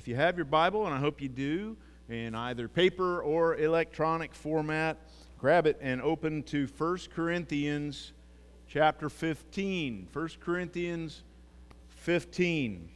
If you have your Bible, and I hope you do, in either paper or electronic format, grab it and open to 1 Corinthians chapter 15. 1 Corinthians 15.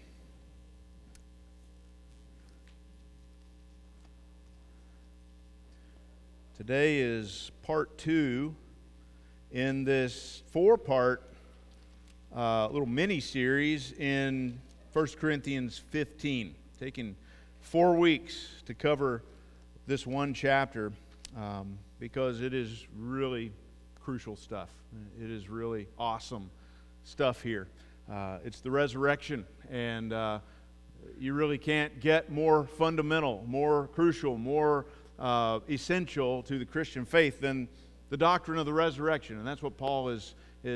Today is part 2 in this 4-part little mini-series in 1 Corinthians 15. Taking 4 weeks to cover this one chapter because it is really crucial stuff. It is really awesome stuff here. It's the resurrection, and you really can't get more fundamental, more crucial, more essential to the Christian faith than the doctrine of the resurrection. And that's what Paul is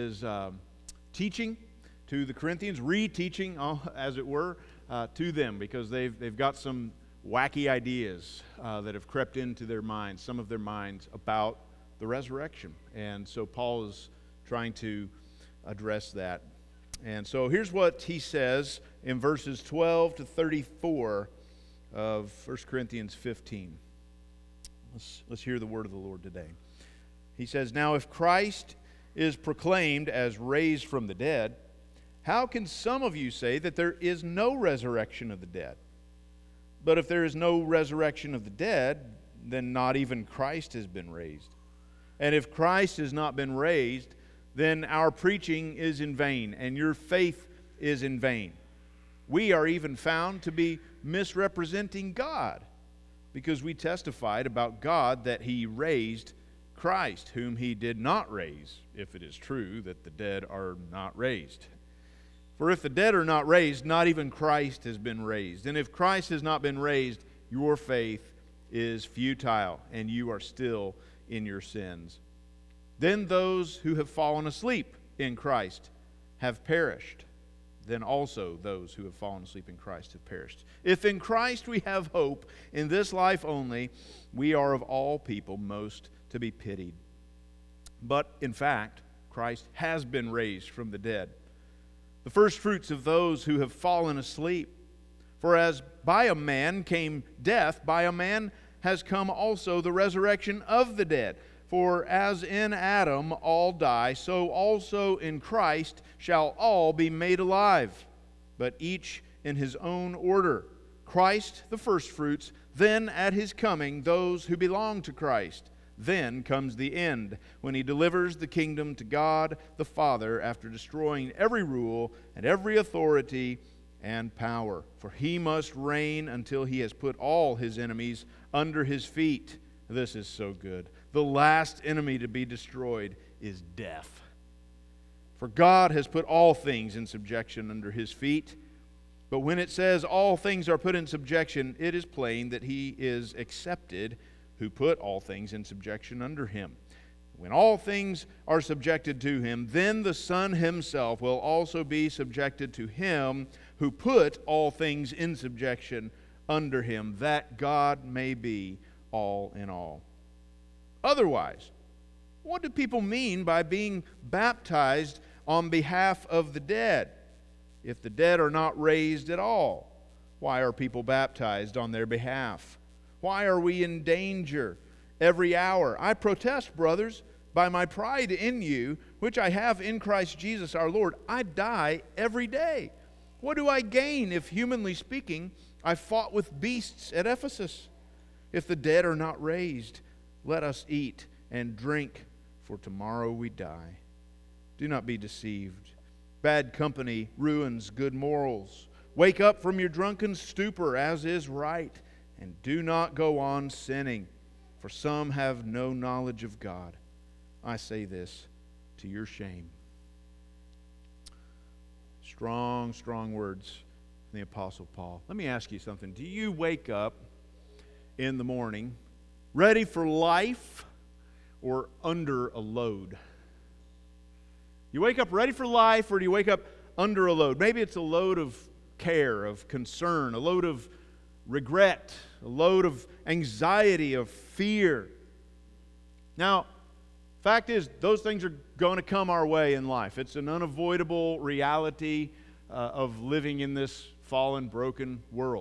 teaching to the Corinthians, reteaching, as it were, to them, because they've got some wacky ideas that have crept into their minds, some of their minds, about the resurrection. And so Paul is trying to address that. And so here's what he says in verses 12 to 34 of 1 Corinthians 15. Let's hear the word of the Lord today. He says, "Now if Christ is proclaimed as raised from the dead, how can some of you say that there is no resurrection of the dead? But if there is no resurrection of the dead, then not even Christ has been raised. And if Christ has not been raised, then our preaching is in vain, and your faith is in vain. We are even found to be misrepresenting God, because we testified about God that He raised Christ, whom He did not raise, if it is true that the dead are not raised. For if the dead are not raised, not even Christ has been raised. And if Christ has not been raised, your faith is futile, and you are still in your sins. Then those who have fallen asleep in Christ have perished. Then also those who have fallen asleep in Christ have perished. If in Christ we have hope in this life only, we are of all people most to be pitied. But in fact, Christ has been raised from the dead, the first fruits of those who have fallen asleep. For as by a man came death, by a man has come also the resurrection of the dead. For as in Adam all die, so also in Christ shall all be made alive, but each in his own order. Christ the firstfruits, then at His coming those who belong to Christ. Then comes the end, when He delivers the kingdom to God the Father, after destroying every rule and every authority and power. For He must reign until He has put all His enemies under His feet." This is so good. The last enemy to be destroyed is death. For God has put all things in subjection under His feet. But when it says all things are put in subjection, it is plain that He is accepted who put all things in subjection under Him. When all things are subjected to Him, then the Son Himself will also be subjected to Him who put all things in subjection under Him, that God may be all in all. Otherwise, what do people mean by being baptized on behalf of the dead? If the dead are not raised at all, why are people baptized on their behalf? Why are we in danger every hour? I protest, brothers, by my pride in you, which I have in Christ Jesus our Lord. I die every day. What do I gain if, humanly speaking, I fought with beasts at Ephesus? If the dead are not raised, let us eat and drink, for tomorrow we die. Do not be deceived. Bad company ruins good morals. Wake up from your drunken stupor, as is right, and do not go on sinning, for some have no knowledge of God. I say this to your shame. Strong, strong words from the Apostle Paul. Let me ask you something. Do you wake up in the morning ready for life or under a load? You wake up ready for life, or do you wake up under a load? Maybe it's a load of care, of concern, a load of regret, a load of anxiety, of fear. Now, fact is, those things are going to come our way in life. It's an unavoidable reality of living in this fallen, broken world.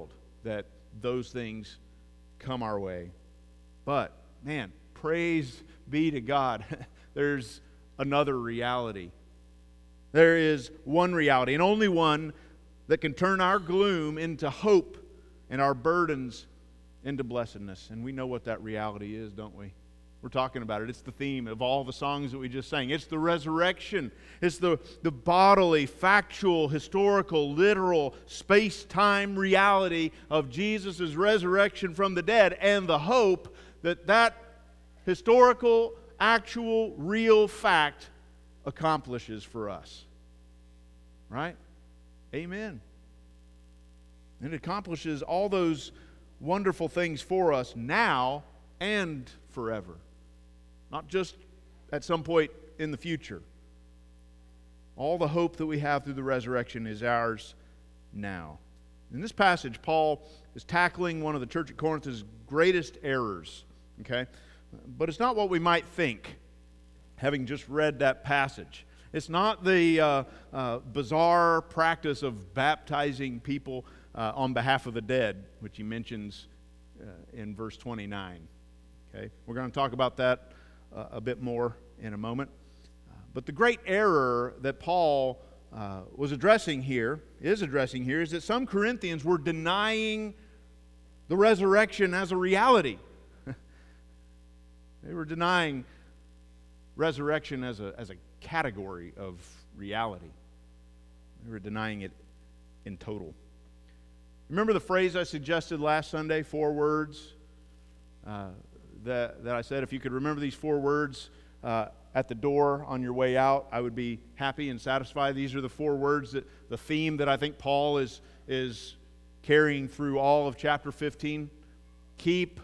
that those things come our way. But, man, praise be to God. There's another reality. There is one reality, and only one, that can turn our gloom into hope and our burdens into blessedness. And we know what that reality is, don't we? We're talking about it. It's the theme of all the songs that we just sang. It's the resurrection. It's the bodily, factual, historical, literal, space-time reality of Jesus' resurrection from the dead, and the hope that that historical, actual, real fact accomplishes for us. Right? Amen. And it accomplishes all those wonderful things for us now and forever. Not just at some point in the future. All the hope that we have through the resurrection is ours now. In this passage, Paul is tackling one of the church at Corinth's greatest errors. Okay? But it's not what we might think, having just read that passage. It's not the bizarre practice of baptizing people on behalf of the dead, which he mentions in verse 29. Okay? We're going to talk about that a bit more in a moment. But the great error that Paul is addressing here, is that some Corinthians were denying the resurrection as a reality. They were denying resurrection as a category of reality. They were denying it in total. Remember the phrase I suggested last Sunday, 4 words? That I said if you could remember these 4 words at the door on your way out, I would be happy and satisfied. These are the 4 words, that the theme that I think Paul is carrying through all of chapter 15. Keep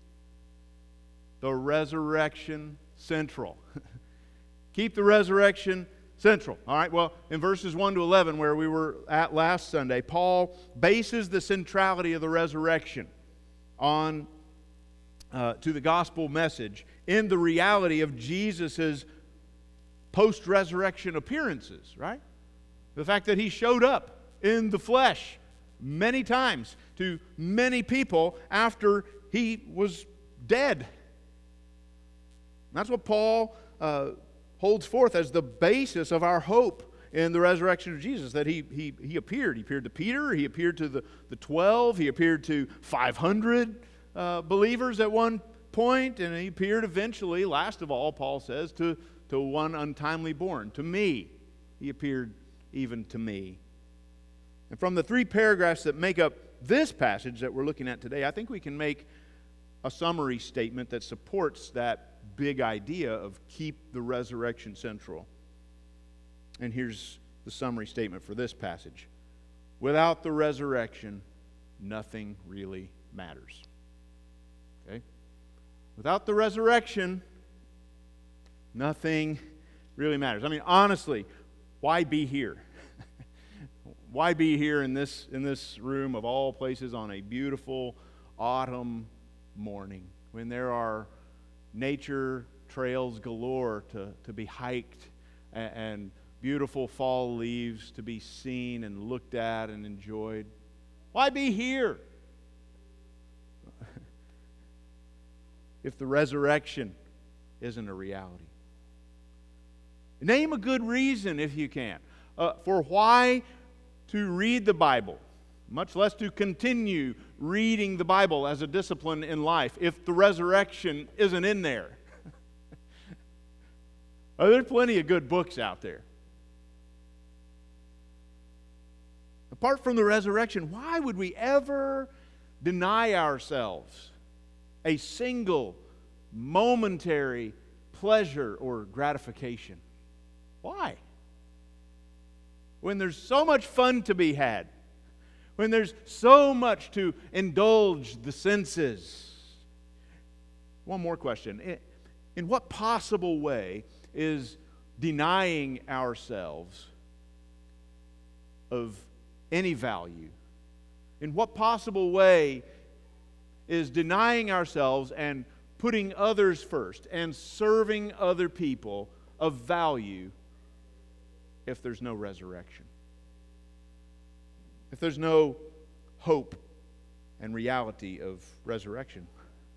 the resurrection central. Keep the resurrection central. All right, well, in verses 1 to 11, where we were at last Sunday, Paul bases the centrality of the resurrection on to the gospel message in the reality of Jesus' post-resurrection appearances, right? The fact that he showed up in the flesh many times to many people after he was dead. And that's what Paul holds forth as the basis of our hope in the resurrection of Jesus, that he appeared. He appeared to Peter, he appeared to the 12, he appeared to 500 believers at one point, and he appeared eventually, last of all, Paul says, to one untimely born, to me. He appeared even to me. And from the 3 paragraphs that make up this passage that we're looking at today, I think we can make a summary statement that supports that big idea of keep the resurrection central. And here's the summary statement for this passage. Without the resurrection, nothing really matters. Okay? Without the resurrection, nothing really matters. I mean, honestly, why be here? Why be here in this room of all places on a beautiful autumn morning when there are nature trails galore to be hiked and beautiful fall leaves to be seen and looked at and enjoyed? Why be here if the resurrection isn't a reality? Name a good reason, if you can, for why to read the Bible, much less to continue reading the Bible as a discipline in life, if the resurrection isn't in there. There's plenty of good books out there. Apart from the resurrection, why would we ever deny ourselves a single momentary pleasure or gratification? Why? When there's so much fun to be had, when there's so much to indulge the senses. One more question. In what possible way is denying ourselves of any value? In what possible way is denying ourselves and putting others first and serving other people of value if there's no resurrection? If there's no hope and reality of resurrection.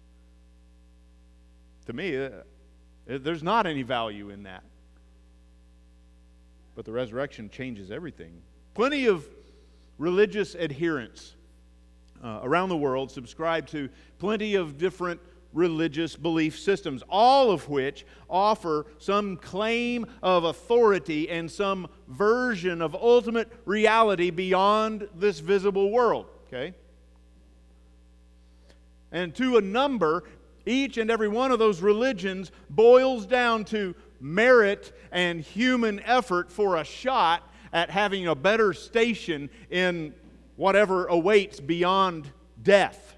To me, there's not any value in that. But the resurrection changes everything. Plenty of religious adherents around the world subscribe to plenty of different religious belief systems, all of which offer some claim of authority and some version of ultimate reality beyond this visible world. Okay? And to a number, each and every one of those religions boils down to merit and human effort for a shot at having a better station in whatever awaits beyond death.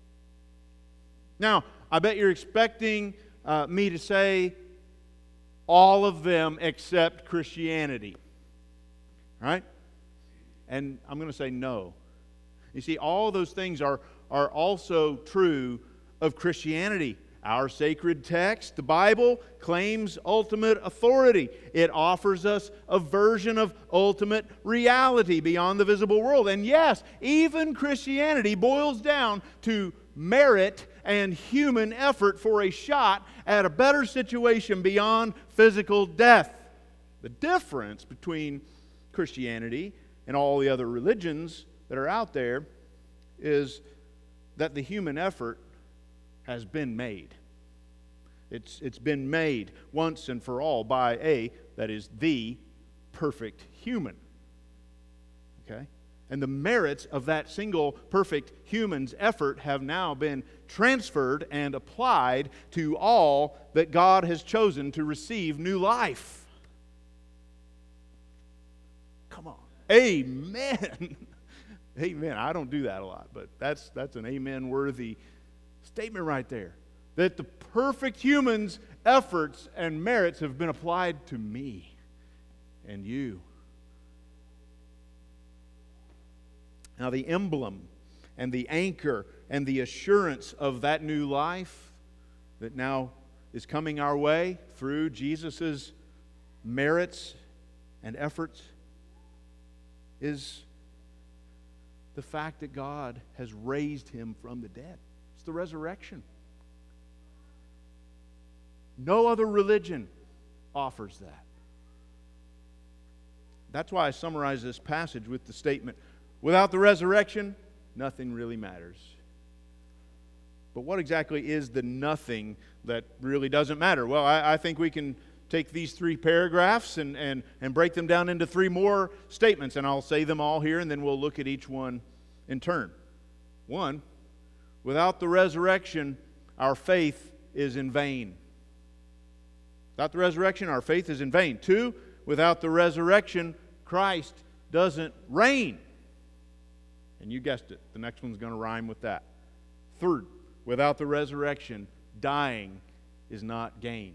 Now, I bet you're expecting me to say all of them except Christianity. Right? And I'm going to say no. You see, all those things are also true of Christianity. Our sacred text, the Bible, claims ultimate authority. It offers us a version of ultimate reality beyond the visible world. And yes, even Christianity boils down to merit and human effort for a shot at a better situation beyond physical death. The difference between Christianity and all the other religions that are out there is that the human effort has been made. It's been made once and for all by that is the perfect human. Okay? And the merits of that single perfect human's effort have now been transferred and applied to all that God has chosen to receive new life. Come on. Amen. Amen. I don't do that a lot, but that's an amen-worthy statement right there. That the perfect human's efforts and merits have been applied to me and you. Now, the emblem and the anchor and the assurance of that new life that now is coming our way through Jesus' merits and efforts is the fact that God has raised him from the dead. It's the resurrection. No other religion offers that. That's why I summarize this passage with the statement, without the resurrection, nothing really matters. But what exactly is the nothing that really doesn't matter? Well, I think we can take these 3 paragraphs and break them down into 3 more statements, and I'll say them all here, and then we'll look at each one in turn. 1, without the resurrection, our faith is in vain. Without the resurrection, our faith is in vain. 2, without the resurrection, Christ doesn't reign. And you guessed it, the next one's going to rhyme with that. 3, without the resurrection, dying is not gain.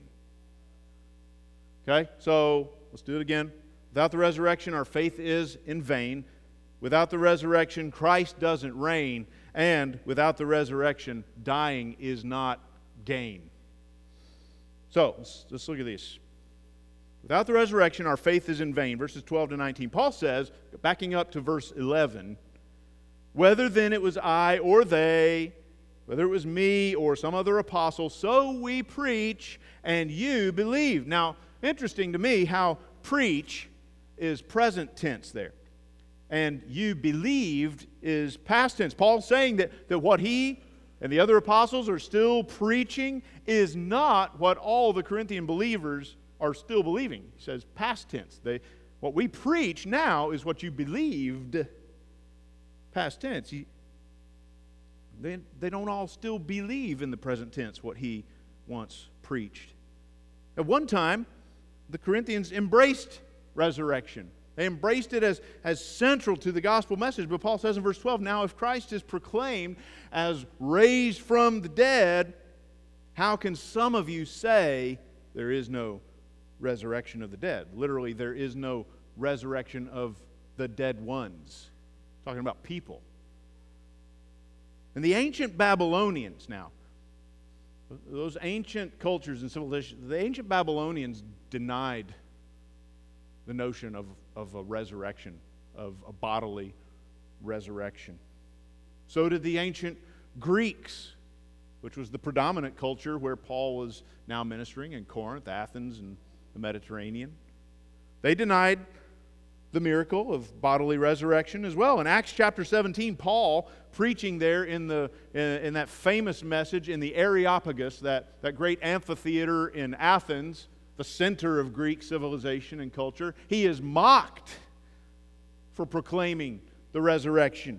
Okay, so let's do it again. Without the resurrection, our faith is in vain. Without the resurrection, Christ doesn't reign. And without the resurrection, dying is not gain. So, let's look at these. Without the resurrection, our faith is in vain. Verses 12 to 19. Paul says, backing up to verse 11, whether then it was I or they, whether it was me or some other apostle, so we preach and you believe. Now, interesting to me how preach is present tense there. And you believed is past tense. Paul's saying that what he and the other apostles are still preaching is not what all the Corinthian believers are still believing. He says past tense. What we preach now is what you believed, past tense. They don't all still believe in the present tense what he once preached. At one time, the Corinthians embraced resurrection. They embraced it as central to the gospel message. But Paul says in verse 12, now if Christ is proclaimed as raised from the dead, how can some of you say there is no resurrection of the dead? Literally, there is no resurrection of the dead ones. Talking about people. And the ancient Babylonians now, those ancient cultures and civilizations, the ancient Babylonians denied the notion of a resurrection, of a bodily resurrection. So did the ancient Greeks, which was the predominant culture where Paul was now ministering in Corinth, Athens, and the Mediterranean. They denied the miracle of bodily resurrection as well. In Acts chapter 17, Paul, preaching there in that famous message in the Areopagus, that great amphitheater in Athens, the center of Greek civilization and culture, he is mocked for proclaiming the resurrection.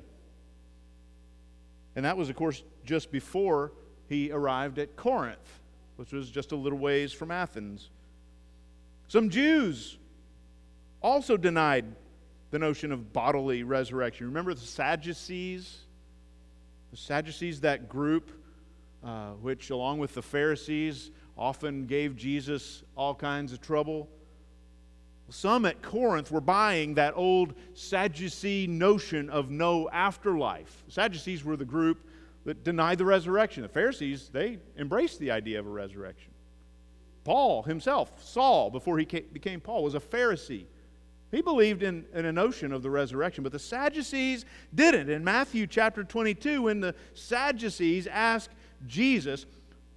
And that was, of course, just before he arrived at Corinth, which was just a little ways from Athens. Some Jews also denied the notion of bodily resurrection. Remember the Sadducees? The Sadducees, that group which, along with the Pharisees, often gave Jesus all kinds of trouble. Some at Corinth were buying that old Sadducee notion of no afterlife. The Sadducees were the group that denied the resurrection. The Pharisees, they embraced the idea of a resurrection. Paul himself, Saul, before he became Paul, was a Pharisee. He believed in a notion of the resurrection, but the Sadducees didn't. In Matthew chapter 22, when the Sadducees asked Jesus,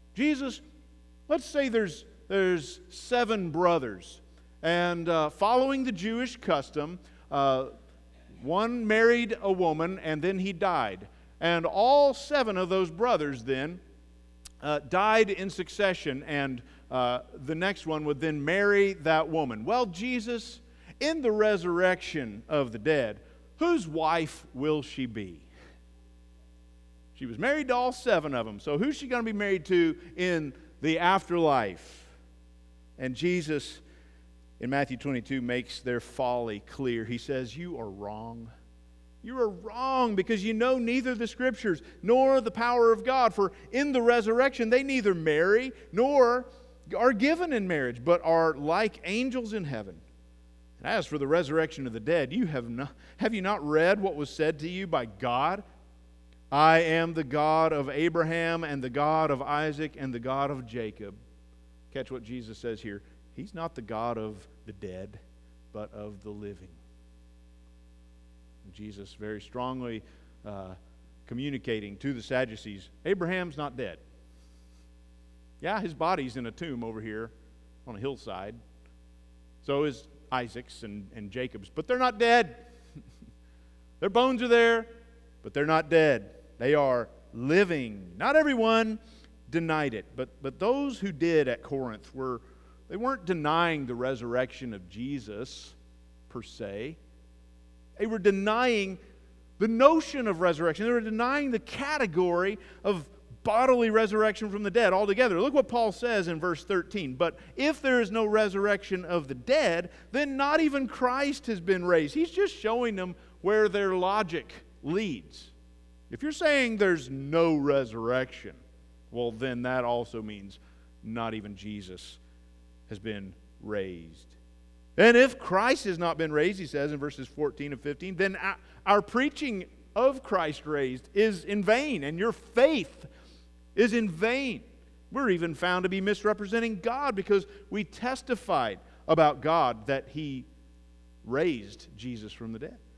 let's say there's 7 brothers, and following the Jewish custom, one married a woman and then he died. And all 7 of those brothers then died in succession, and the next one would then marry that woman. Well, Jesus, in the resurrection of the dead, whose wife will she be? She was married to all 7 of them. So who's she going to be married to in the afterlife? And Jesus, in Matthew 22, makes their folly clear. He says, you are wrong. You are wrong because you know neither the Scriptures nor the power of God. For in the resurrection they neither marry nor are given in marriage, but are like angels in heaven. And as for the resurrection of the dead, have you not read what was said to you by God? I am the God of Abraham and the God of Isaac and the God of Jacob. Catch what Jesus says here. He's not the God of the dead, but of the living. And Jesus very strongly communicating to the Sadducees, Abraham's not dead. Yeah, his body's in a tomb over here on a hillside. So is Isaac's and Jacob's, but they're not dead. Their bones are there, but they're not dead. They are living. Not everyone denied it, but those who did at Corinth they weren't denying the resurrection of Jesus per se. They were denying the notion of resurrection. They were denying the category of bodily resurrection from the dead altogether. Look what Paul says in verse 13. But if there is no resurrection of the dead, then not even Christ has been raised. He's just showing them where their logic leads. If you're saying there's no resurrection, well, then that also means not even Jesus has been raised. And if Christ has not been raised, he says in verses 14 and 15, then our preaching of Christ raised is in vain, and your faith is in vain. We're even found to be misrepresenting God because we testified about God that He raised Jesus from the dead,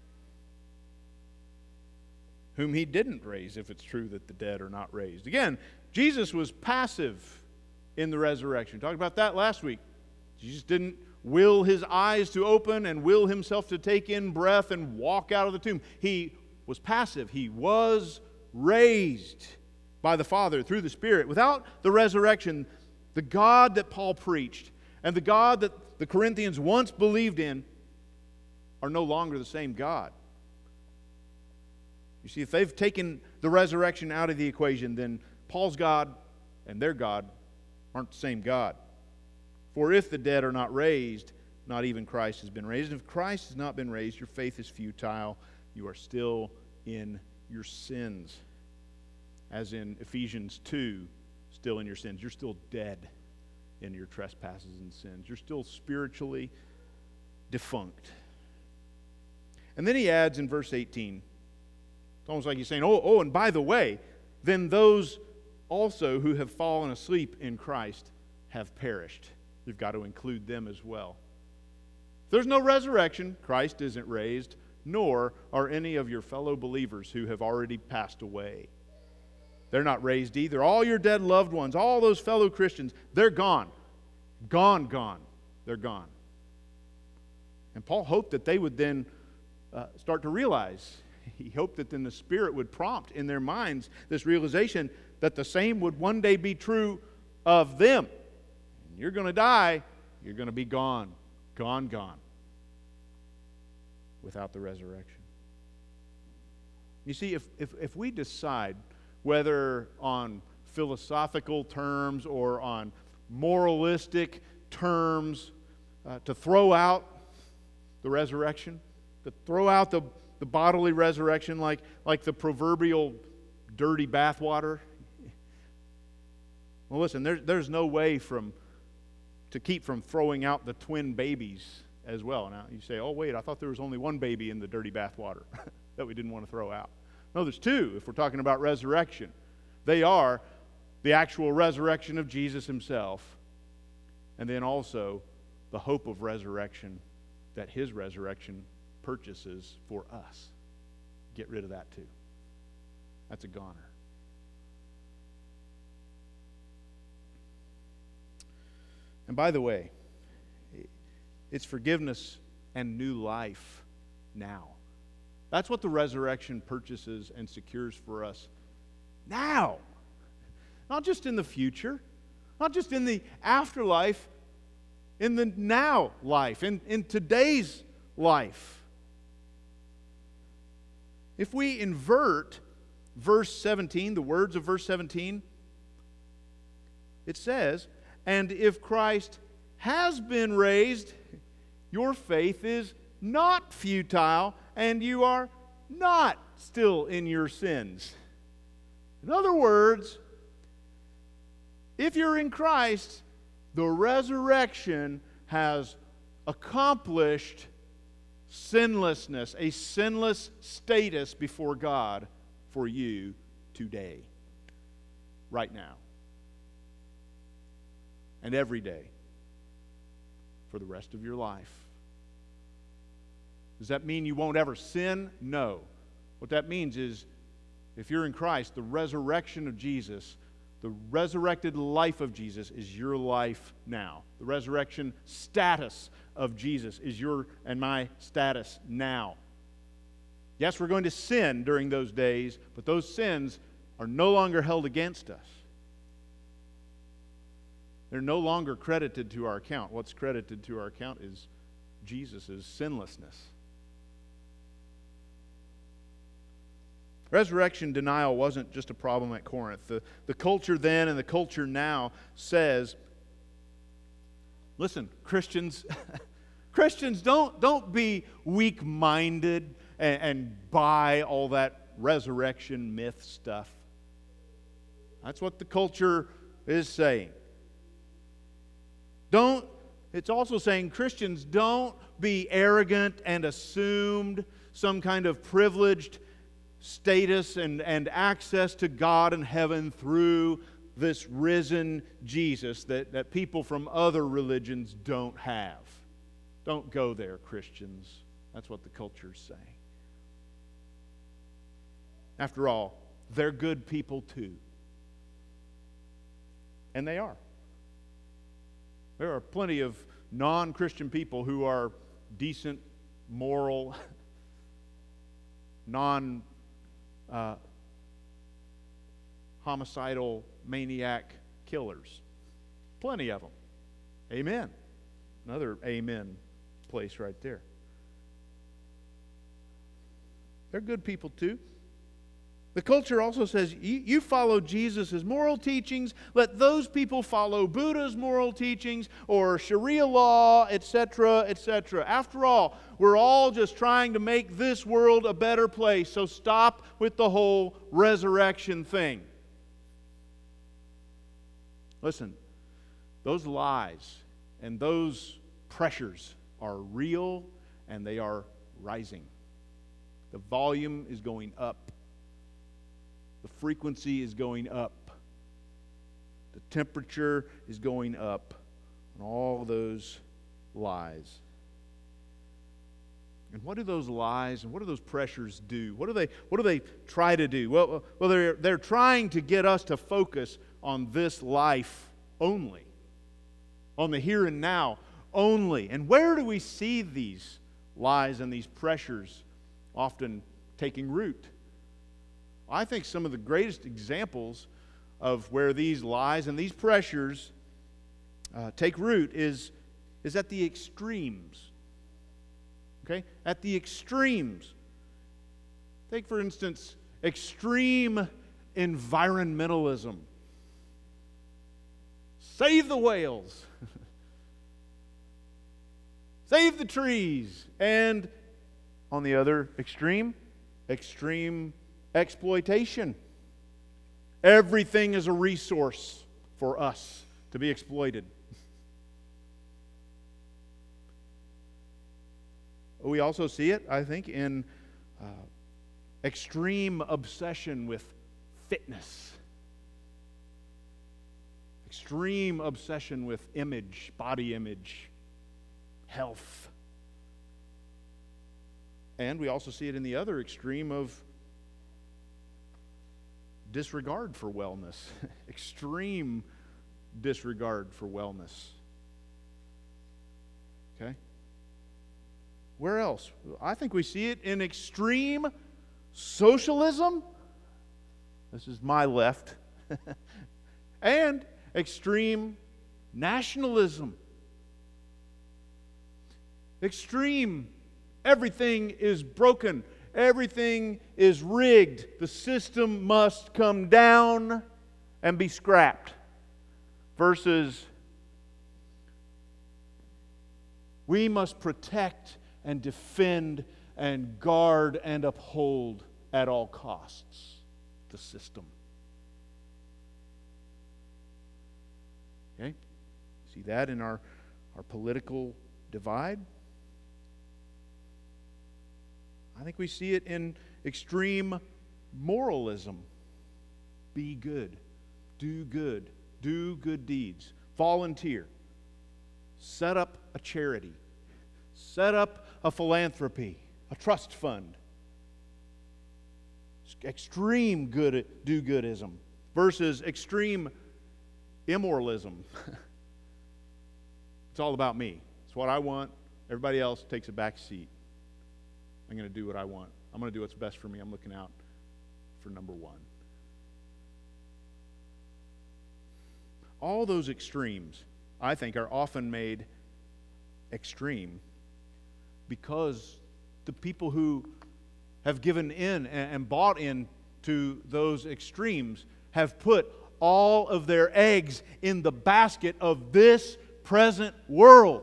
whom He didn't raise, if it's true that the dead are not raised. Again, Jesus was passive in the resurrection. We talked about that last week. Jesus didn't will His eyes to open and will Himself to take in breath and walk out of the tomb. He was passive. He was raised by the Father through the Spirit. Without the resurrection, the God that Paul preached and the God that the Corinthians once believed in are no longer the same God. You see, if they've taken the resurrection out of the equation, then Paul's God and their God aren't the same God. For if the dead are not raised, not even Christ has been raised. And if Christ has not been raised, your faith is futile. You are still in your sins. As in Ephesians 2, still in your sins. You're still dead in your trespasses and sins. You're still spiritually defunct. And then he adds in verse 18, it's almost like he's saying, oh, and by the way, then those also who have fallen asleep in Christ have perished. You've got to include them as well. If there's no resurrection, Christ isn't raised, nor are any of your fellow believers who have already passed away. They're not raised either. All your dead loved ones, all those fellow Christians, they're gone. Gone. They're gone. And Paul hoped that they would then start to realize. He hoped that then the Spirit would prompt in their minds this realization that the same would one day be true of them. And you're going to die. You're going to be gone. Gone. Without the resurrection. You see, if we decide, whether on philosophical terms or on moralistic terms, to throw out the resurrection, to throw out the bodily resurrection like the proverbial dirty bathwater. Well, listen, there's no way to keep from throwing out the twin babies as well. Now, you say, oh, wait, I thought there was only one baby in the dirty bathwater that we didn't want to throw out. No, there's two if we're talking about resurrection. They are the actual resurrection of Jesus himself, and then also the hope of resurrection that his resurrection purchases for us. Get rid of that too. That's a goner. And by the way, it's forgiveness and new life now. That's what the resurrection purchases and secures for us now. Not just in the future, not just in the afterlife, in the now life, in today's life. If we invert verse 17, the words of verse 17, it says, "And if Christ has been raised, your faith is not futile, and you are not still in your sins." In other words, if you're in Christ, the resurrection has accomplished sinlessness, a sinless status before God for you today, right now, and every day for the rest of your life. Does that mean you won't ever sin? No. What that means is, if you're in Christ, the resurrection of Jesus, the resurrected life of Jesus is your life now. The resurrection status of Jesus is your and my status now. Yes, we're going to sin during those days, but those sins are no longer held against us. They're no longer credited to our account. What's credited to our account is Jesus' sinlessness. Resurrection denial wasn't just a problem at Corinth. The culture then and the culture now says, listen, Christians, don't be weak-minded and buy all that resurrection myth stuff. That's what the culture is saying. It's also saying, Christians, don't be arrogant and assumed some kind of privileged status and access to God and heaven through this risen Jesus that people from other religions don't have. Don't go there, Christians. That's what the culture's saying. After all, they're good people too. And they are. There are plenty of non-Christian people who are decent, moral, homicidal, maniac killers. Plenty of them. Amen. Another amen place right there. They're good people too. The culture also says, you follow Jesus' moral teachings, let those people follow Buddha's moral teachings or Sharia law, etc., etc. After all, we're all just trying to make this world a better place, so stop with the whole resurrection thing. Listen, those lies and those pressures are real and they are rising. The volume is going up. The frequency is going up. The temperature is going up. And all those lies. And what do those lies and what do those pressures do? What do they try to do? Well, they're trying to get us to focus on this life only, on the here and now only. And where do we see these lies and these pressures often taking root? I think some of the greatest examples of where these lies and these pressures take root is at the extremes. Okay? At the extremes. Take, for instance, extreme environmentalism. Save the whales. Save the trees. And on the other extreme, extreme exploitation. Everything is a resource for us to be exploited. We also see it, I think, in extreme obsession with fitness. Extreme obsession with image, body image, health. And we also see it in the other extreme of disregard for wellness. Extreme disregard for wellness. Okay? Where else? I think we see it in extreme socialism. This is my left. And extreme nationalism. Extreme, everything is broken. Everything is rigged. The system must come down and be scrapped. Versus, we must protect and defend and guard and uphold at all costs the system. Okay? See that in our political divide? I think we see it in extreme moralism. Be good. Do good. Do good deeds. Volunteer. Set up a charity. Set up a philanthropy, a trust fund. Extreme do-goodism versus extreme immoralism. It's all about me. It's what I want. Everybody else takes a back seat. I'm going to do what I want. I'm going to do what's best for me. I'm looking out for number one. All those extremes, I think, are often made extreme because the people who have given in and bought into those extremes have put all of their eggs in the basket of this present world.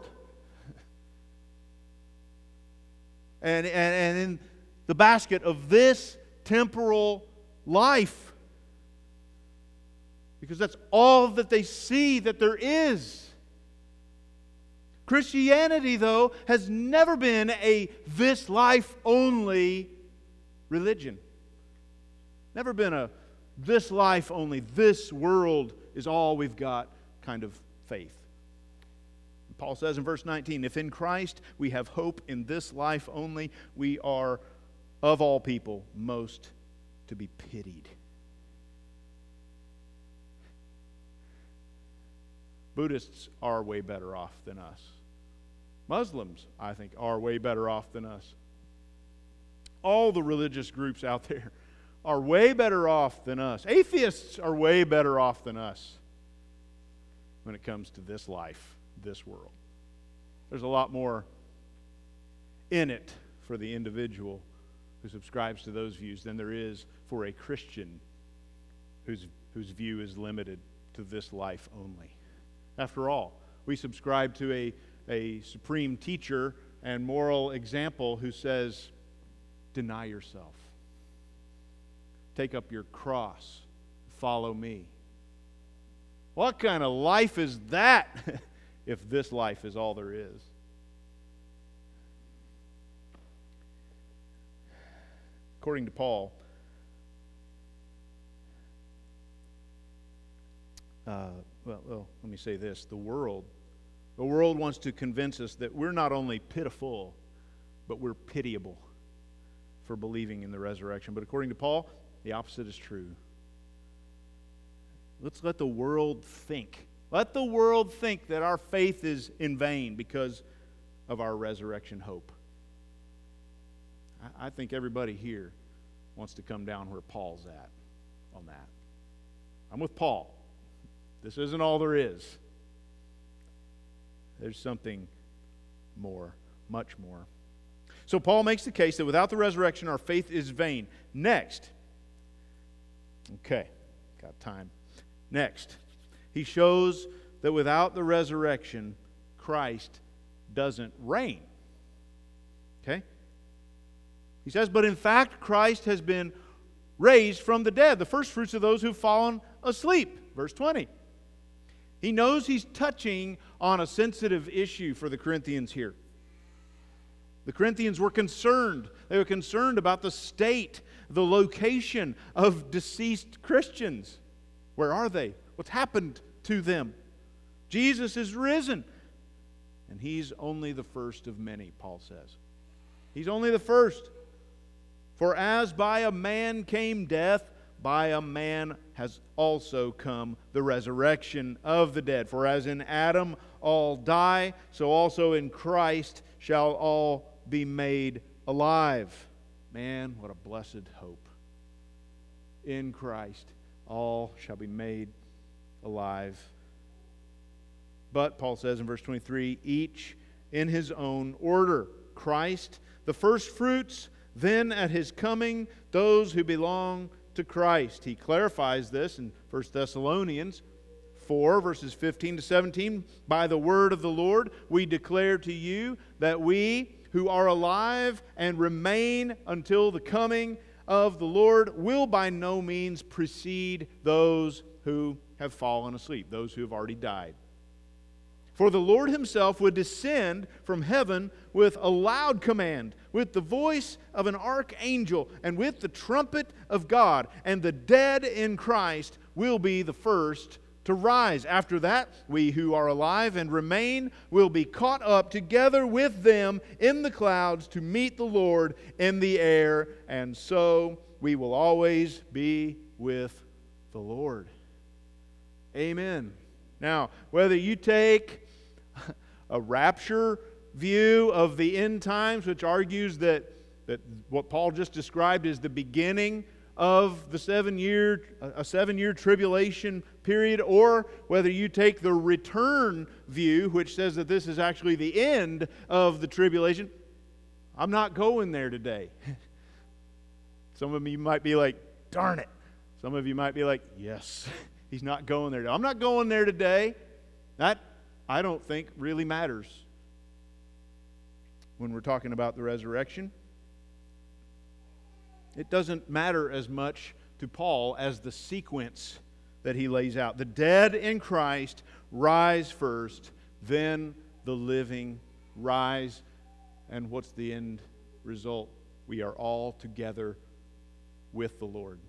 And in the basket of this temporal life. Because that's all that they see that there is. Christianity, though, has never been a this life only religion. Never been a this life only, this world is all we've got kind of faith. Paul says in verse 19, if in Christ we have hope in this life only, we are of all people most to be pitied. Buddhists are way better off than us. Muslims, I think, are way better off than us. All the religious groups out there are way better off than us. Atheists are way better off than us when it comes to this life, this world. There's a lot more in it for the individual who subscribes to those views than there is for a Christian whose view is limited to this life only. After all, we subscribe to a supreme teacher and moral example who says, deny yourself. Take up your cross. Follow me. What kind of life is that if this life is all there is? According to Paul, let me say this. The world wants to convince us that we're not only pitiful, but we're pitiable for believing in the resurrection. But according to Paul, the opposite is true. Let's let the world think. Let the world think that our faith is in vain because of our resurrection hope. I think everybody here wants to come down where Paul's at on that. I'm with Paul. This isn't all there is. There's something more, much more. So Paul makes the case that without the resurrection, our faith is vain. Next. Okay, got time. Next, he shows that without the resurrection, Christ doesn't reign. Okay? He says, but in fact, Christ has been raised from the dead, the first fruits of those who've fallen asleep. Verse 20. He knows he's touching on a sensitive issue for the Corinthians here. The Corinthians were concerned. They were concerned about the state, the location of deceased Christians. Where are they? What's happened to them? Jesus is risen. And He's only the first of many, Paul says. He's only the first. For as by a man came death, by a man has also come the resurrection of the dead. For as in Adam all die, so also in Christ shall all be made alive. Man, what a blessed hope. In Christ all shall be made alive. But, Paul says in verse 23, each in his own order. Christ, the first fruits, then at His coming, those who belong to Christ. He clarifies this in 1 Thessalonians 4, verses 15 to 17. By the word of the Lord, we declare to you that we who are alive and remain until the coming of the Lord will by no means precede those who have fallen asleep, those who have already died. For the Lord Himself would descend from heaven with a loud command, with the voice of an archangel, and with the trumpet of God, and the dead in Christ will be the first to rise. After that, we who are alive and remain will be caught up together with them in the clouds to meet the Lord in the air, and so we will always be with the Lord. Amen. Now, whether you take a rapture view of the end times, which argues that what Paul just described is the beginning of the 7-year tribulation period, or whether you take the return view, which says that this is actually the end of the tribulation, I'm not going there today. Some of you might be like, darn it. Some of you might be like, yes, he's not going there. I'm not going there today. That, I don't think, really matters when we're talking about the resurrection. It doesn't matter as much to Paul as the sequence that he lays out. The dead in Christ rise first, then the living rise. And what's the end result? We are all together with the Lord.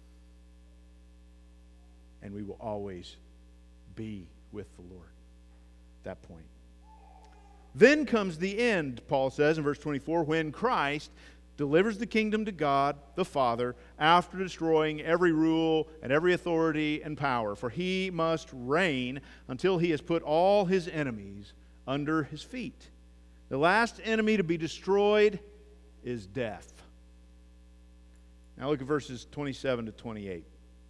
And we will always be with the Lord at that point. Then comes the end, Paul says in verse 24, when Christ delivers the kingdom to God the Father after destroying every rule and every authority and power. For He must reign until He has put all His enemies under His feet. The last enemy to be destroyed is death. Now look at verses 27 to 28.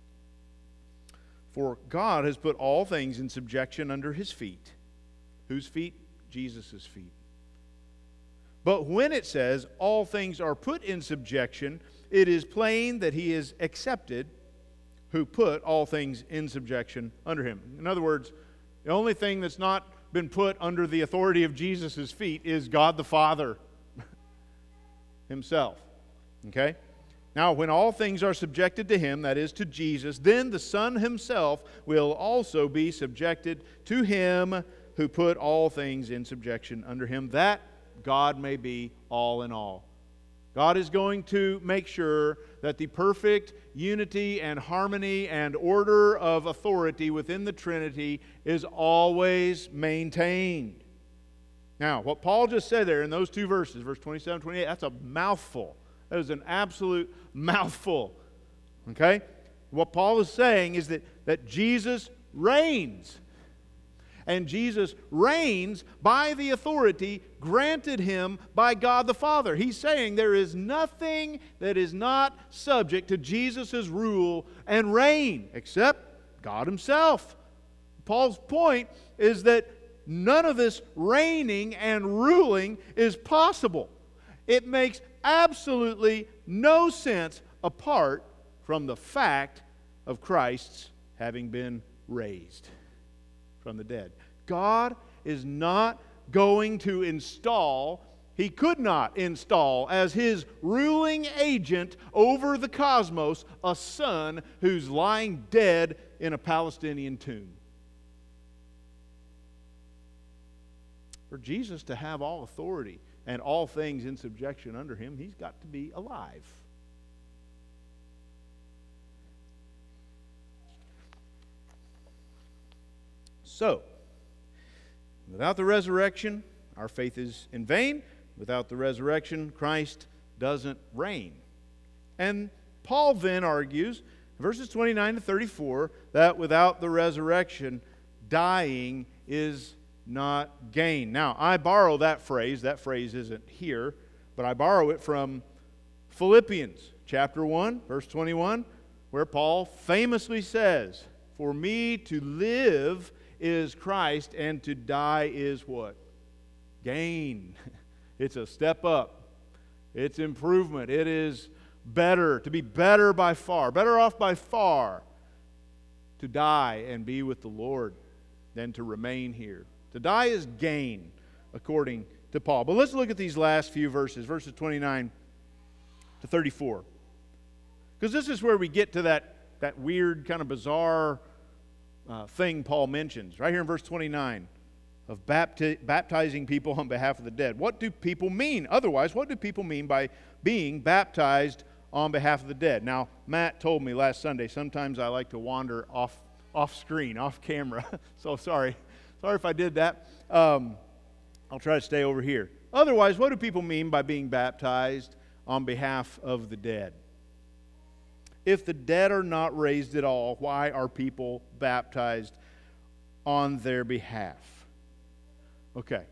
For God has put all things in subjection under His feet. Whose feet? Jesus' feet. But when it says all things are put in subjection, it is plain that He is accepted who put all things in subjection under Him. In other words, the only thing that's not been put under the authority of Jesus' feet is God the Father Himself. Okay? Now, when all things are subjected to Him, that is to Jesus, then the Son Himself will also be subjected to Him who put all things in subjection under Him, that God may be all in all. God is going to make sure that the perfect unity and harmony and order of authority within the Trinity is always maintained. Now, what Paul just said there in those two verses, verse 27, 28, that's a mouthful. That is an absolute mouthful. Okay? What Paul is saying is that Jesus reigns. And Jesus reigns by the authority granted him by God the Father. He's saying there is nothing that is not subject to Jesus' rule and reign except God himself. Paul's point is that none of this reigning and ruling is possible. It makes absolutely no sense apart from the fact of Christ's having been raised from the dead. God is not going to install, He could not install as His ruling agent over the cosmos a son who's lying dead in a Palestinian tomb. For Jesus to have all authority and all things in subjection under Him, He's got to be alive. So, without the resurrection, our faith is in vain. Without the resurrection, Christ doesn't reign. And Paul then argues, verses 29 to 34, that without the resurrection, dying is not gain. Now, I borrow that phrase. That phrase isn't here, but I borrow it from Philippians chapter 1, verse 21, where Paul famously says, "For me to live is Christ, and to die is what? Gain." It's a step up. It's improvement. It is better, to be better by far, better off by far, to die and be with the Lord than to remain here. To die is gain, according to Paul. But let's look at these last few verses, verses 29 to 34. Because this is where we get to that weird, kind of bizarre thing Paul mentions. Right here in verse 29, of baptizing people on behalf of the dead. What do people mean? Otherwise, what do people mean by being baptized on behalf of the dead? Now, Matt told me last Sunday, sometimes I like to wander off screen, off camera. So sorry. Sorry if I did that. I'll try to stay over here. Otherwise, what do people mean by being baptized on behalf of the dead? If the dead are not raised at all, why are people baptized on their behalf? Okay.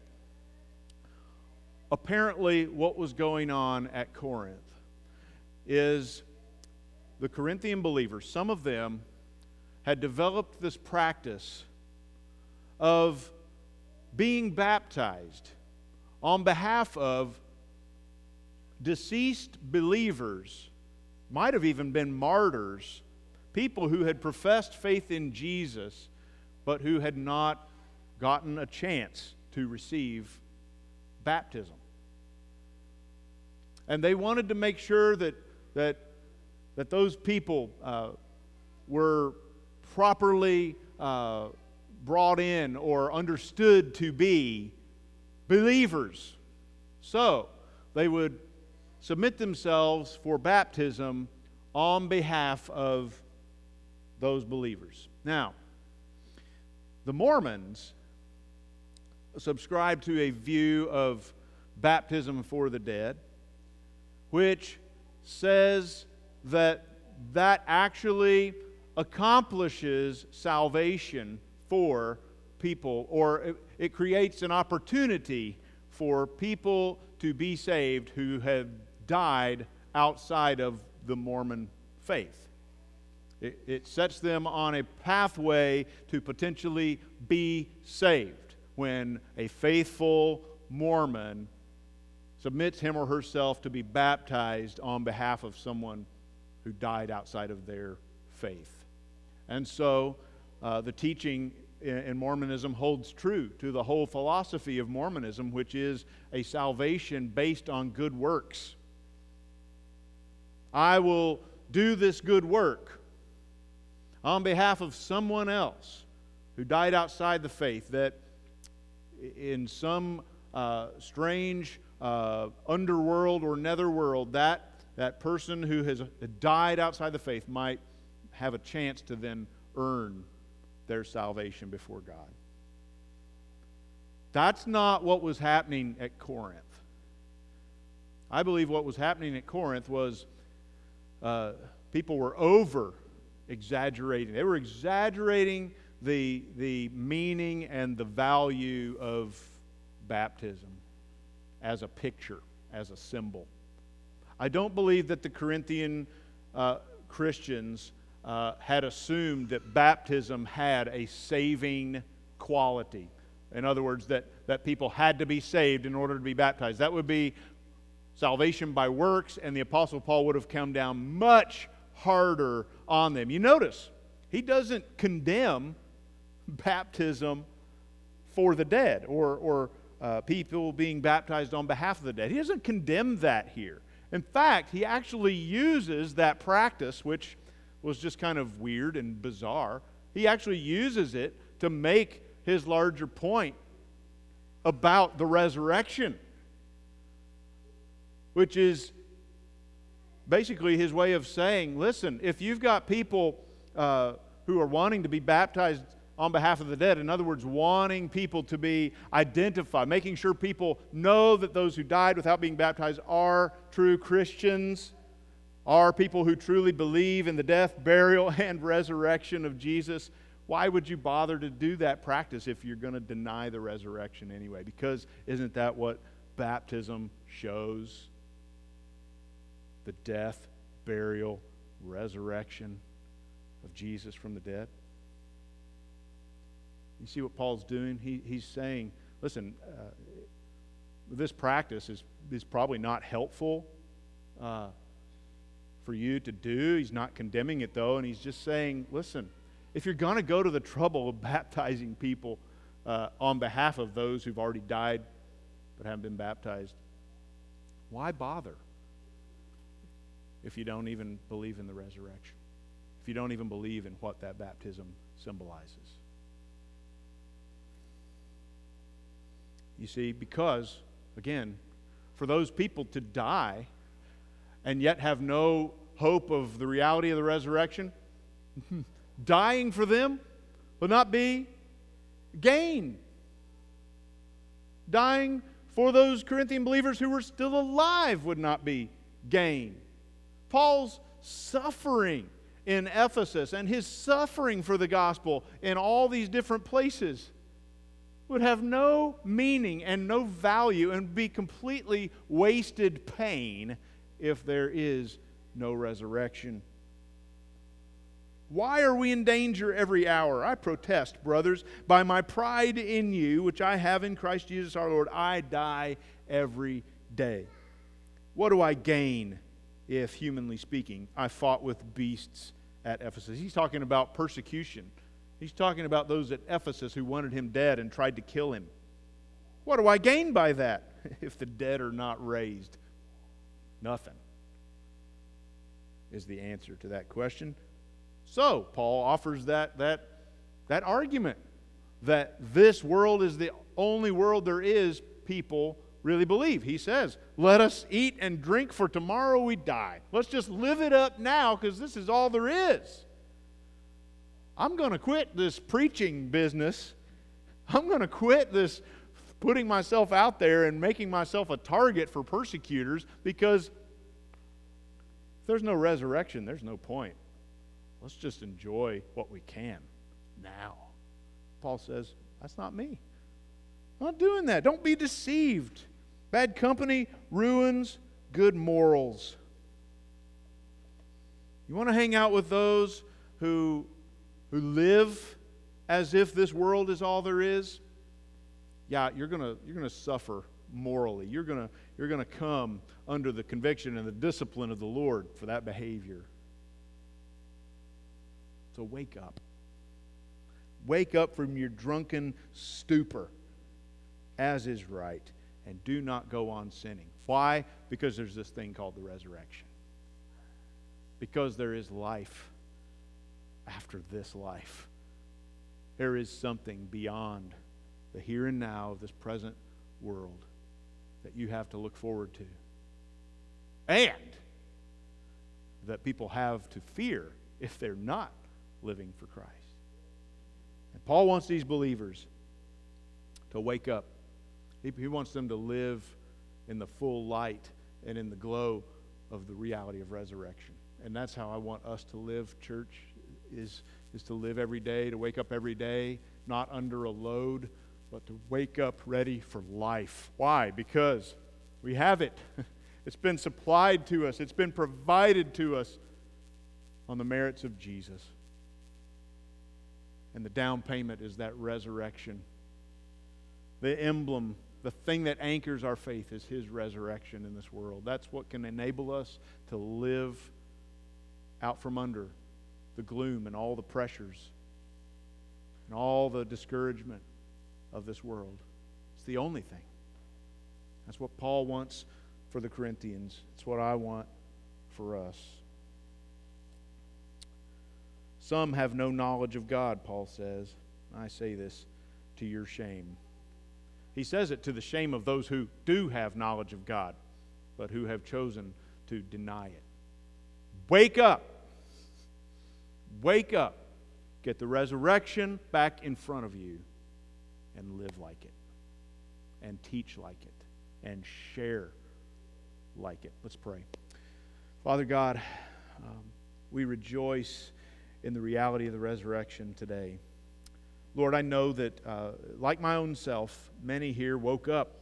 Apparently, what was going on at Corinth is the Corinthian believers, some of them had developed this practice of being baptized on behalf of deceased believers, might have even been martyrs, people who had professed faith in Jesus, but who had not gotten a chance to receive baptism. And they wanted to make sure that those people were properly brought in or understood to be believers. So they would submit themselves for baptism on behalf of those believers. Now, the Mormons subscribe to a view of baptism for the dead, which says that actually accomplishes salvation for people, or it creates an opportunity for people to be saved who have died outside of the Mormon faith. It sets them on a pathway to potentially be saved when a faithful Mormon submits him or herself to be baptized on behalf of someone who died outside of their faith. And so the teaching in Mormonism holds true to the whole philosophy of Mormonism, which is a salvation based on good works. I will do this good work on behalf of someone else who died outside the faith, that in some strange underworld or netherworld, that person who has died outside the faith might have a chance to then earn their salvation before God. That's not what was happening at Corinth. I believe what was happening at Corinth was people were over-exaggerating. They were exaggerating the meaning and the value of baptism as a picture, as a symbol. I don't believe that the Corinthian Christians had assumed that baptism had a saving quality. In other words, that people had to be saved in order to be baptized. That would be salvation by works, and the Apostle Paul would have come down much harder on them. You notice, he doesn't condemn baptism for the dead or people being baptized on behalf of the dead. He doesn't condemn that here. In fact, he actually uses that practice, which was just kind of weird and bizarre. He actually uses it to make his larger point about the resurrection, which is basically his way of saying, listen, if you've got people who are wanting to be baptized on behalf of the dead, in other words, wanting people to be identified, making sure people know that those who died without being baptized are true Christians, are people who truly believe in the death, burial, and resurrection of Jesus, why would you bother to do that practice if you're going to deny the resurrection anyway? Because isn't that what baptism shows? The death, burial, resurrection of Jesus from the dead. You see what Paul's doing? He's saying, listen, this practice is probably not helpful for you to do. He's not condemning it, though, and he's just saying, listen, if you're going to go to the trouble of baptizing people on behalf of those who've already died but haven't been baptized, why bother if you don't even believe in the resurrection? If you don't even believe in what that baptism symbolizes? You see, because, again, for those people to die and yet have no hope of the reality of the resurrection, dying for them will not be gain. Dying for those Corinthian believers who were still alive would not be gain. Paul's suffering in Ephesus and his suffering for the gospel in all these different places would have no meaning and no value and be completely wasted pain if there is no resurrection. Why are we in danger every hour? I protest, brothers, by my pride in you, which I have in Christ Jesus our Lord, I die every day. What do I gain if, humanly speaking, I fought with beasts at Ephesus? He's talking about persecution. He's talking about those at Ephesus who wanted him dead and tried to kill him. What do I gain by that if the dead are not raised? Nothing is the answer to that question. So, Paul offers that argument that this world is the only world there is people really believe. He says, let us eat and drink, for tomorrow we die. Let's just live it up now because this is all there is. I'm going to quit this preaching business. I'm going to quit this putting myself out there and making myself a target for persecutors, because if there's no resurrection, there's no point. Let's just enjoy what we can now. Paul says, that's not me. I'm not doing that. Don't be deceived. Bad company ruins good morals. You want to hang out with those who live as if this world is all there is? Yeah, you're gonna suffer morally. You're gonna come under the conviction and the discipline of the Lord for that behavior. So wake up. Wake up from your drunken stupor, as is right, and do not go on sinning. Why? Because there's this thing called the resurrection. Because there is life after this life. There is something beyond the here and now of this present world that you have to look forward to, and that people have to fear if they're not living for Christ. And Paul wants these believers to wake up He wants them to live in the full light and in the glow of the reality of resurrection. And that's how I want us to live, church, is to live every day, to wake up every day, not under a load, but to wake up ready for life. Why? Because we have it. It's been supplied to us. It's been provided to us on the merits of Jesus. And the down payment is that resurrection. The emblem, the thing that anchors our faith is His resurrection in this world. That's what can enable us to live out from under the gloom and all the pressures and all the discouragement of this world. It's the only thing. That's what Paul wants for the Corinthians. It's what I want for us. Some have no knowledge of God, Paul says. I say this to your shame. He says it to the shame of those who do have knowledge of God, but who have chosen to deny it. Wake up. Wake up. Get the resurrection back in front of you and live like it and teach like it and share like it. Let's pray. Father God, we rejoice in the reality of the resurrection today. Lord, I know that, like my own self, many here woke up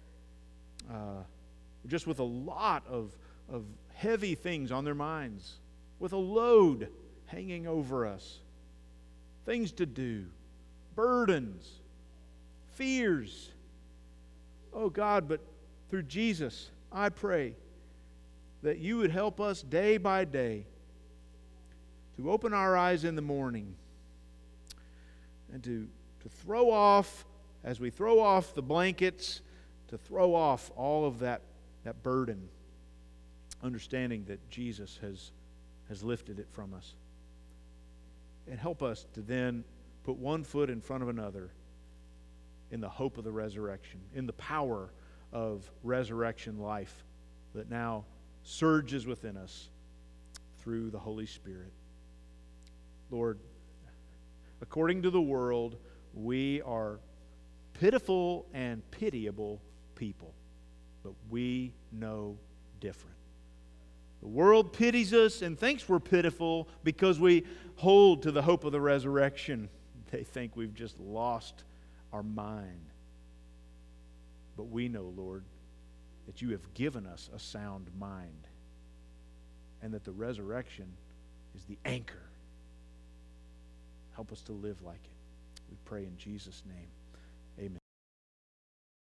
just with a lot of heavy things on their minds, with a load hanging over us, things to do, burdens, fears. Oh God, but through Jesus, I pray that you would help us day by day to open our eyes in the morning and to throw off, as we throw off the blankets, to throw off all of that burden, understanding that Jesus has lifted it from us. And help us to then put one foot in front of another in the hope of the resurrection, in the power of resurrection life that now surges within us through the Holy Spirit. Lord, according to the world, we are pitiful and pitiable people, but we know different. The world pities us and thinks we're pitiful because we hold to the hope of the resurrection. They think we've just lost our mind. But we know, Lord, that you have given us a sound mind and that the resurrection is the anchor. Help us to live like it. We pray in Jesus' name.